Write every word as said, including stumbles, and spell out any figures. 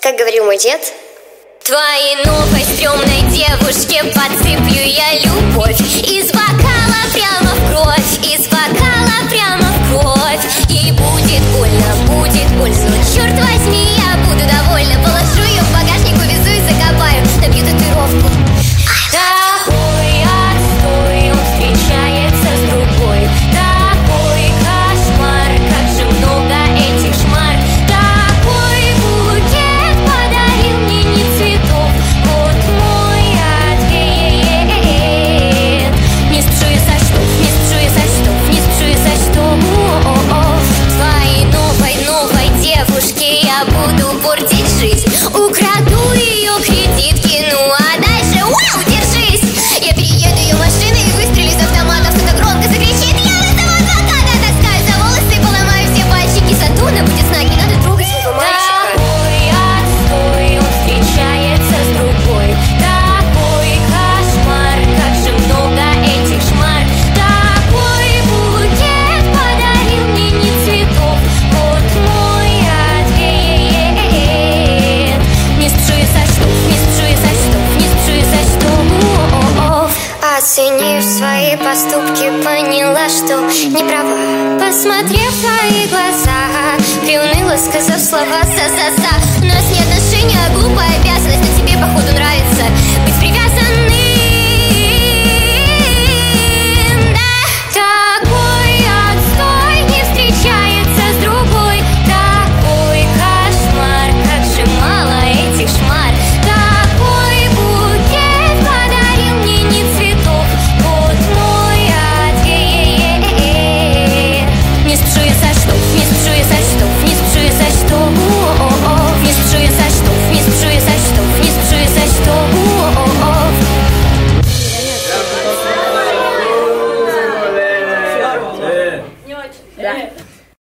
Как говорил мой дед: твоей новой стрёмной девушке подсыплю я любовь из бокала прямо в кровь, из бокала прямо в кровь. Ей будет больно, будет больно, но черт возьми, я буду довольна. Положу ее в багажник, увезу и закопаю, набью татуировку. Такой отстой, он встречается с другой. Такой кошмар, как же много этих шмар. Такой букет подарил мне не цветов, вот мой ответ. Не спешу я со штов, не спешу я со штов, не спешу я со штов. Твоей новой, новой девушке я буду портить жизнь. Украду ее кредитки, ну а дальше вау, держись. Я перееду ее машиной и выстрелю из автомата. Кто-то громко закричит: я вызову адвоката. Таскаю за волосы и поломаю все пальчики. Сатурна будет знать, не надо трогать своего мальчика. Такой отстой, он встречается с другой. Такой кошмар, как же много этих шмар. Такой букет подарил мне не цветов, вот мой ответ. Не спешу я со штов, не спешу я со штов, не спешу я со штов. Оценив свои поступки, поняла, что не права. Посмотрев в твои глаза, приуныла, сказав слова «за-за-за». У нас не отношения, а глупая обязанность, но тебе, походу, нравится быть привязанным